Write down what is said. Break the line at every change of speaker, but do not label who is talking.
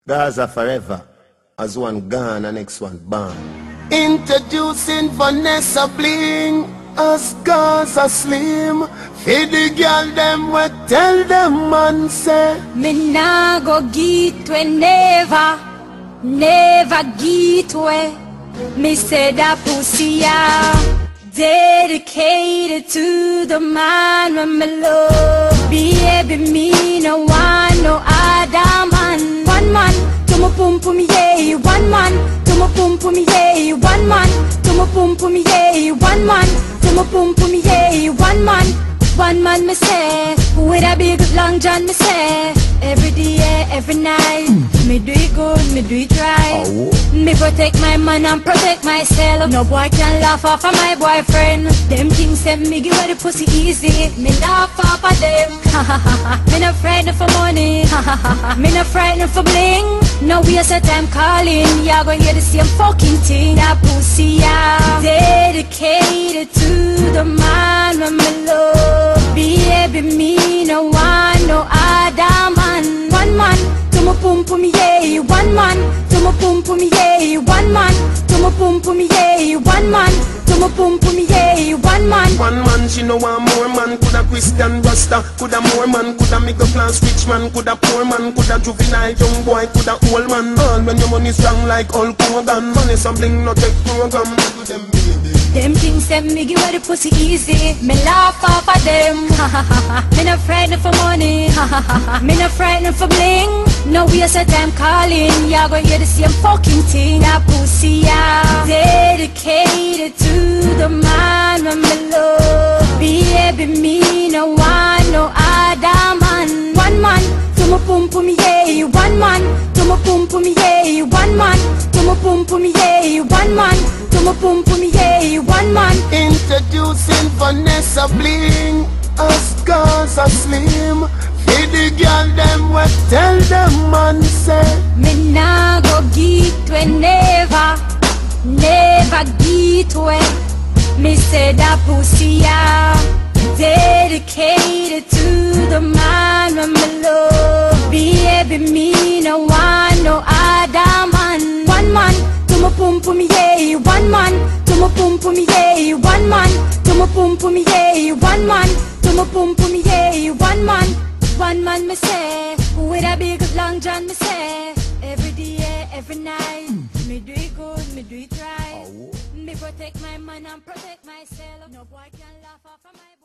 Gaza forever. As one gone, the next one born.
Introducing Vanessa Bling as Gaza Slim. Feed the girl them we tell them man say
Me nah go get we never get we. Me say that pussy dedicated to the man when me love. Baby me no want no other man. One man to my pum pum yeah. One man to my pum pum yeah. One man to my pum pum yeah. One man to my pum pum yeah. One man. One man me say, with a big long john me say, every day, every night, me do it good, me do it right. Me protect my man and protect myself. No boy can laugh off of my boyfriend. Them things say me give her the pussy easy. Me laugh off of them. Me not frightened for money. Me not frightened for bling. No waste of time calling. Y'all gonna hear the same fucking thing. That pussy dedicated to the man when me love. Baby me no want no other man. One man to my pum pum yeah. One man to my pum pum yeah. One man to my pum pum yeah. One man to my pum pum yeah. One man.
One man she no want more man. Coulda Christian Rasta, coulda more man, coulda middle class rich man, coulda poor man, coulda juvenile young boy, coulda old man. All when your money strong like Hulk Hogan. Money something not take program.
Them things say me give her the pussy easy. Me laugh off of them. Me not frightened for money. Me not frightened for bling. No waste of time calling. Y'all gonna hear the same fucking thing. That pussy dedicated to the man when me love. Baby me no want no other man. One man to my pum pum yeah. One man to my pum pum yeah. One man to my pum pum yeah. One man to my pum pum yeah. One man.
Introducing Vanessa Bling as Gaza Slim. Feed the girl them we tell them man say
Me nah go get we never get we. Me say that pussy dedicated to the man when me love. Baby me no want no other man. One man to my pum pum yeah. One man to my pum pum yeah. One man to my pum pum yeah. One man to my pum pum yeah. One man. One man me say, with a big long john me say, every day, every night, me do it good, me do it right. Me protect my man and protect myself. No boy can laugh off of my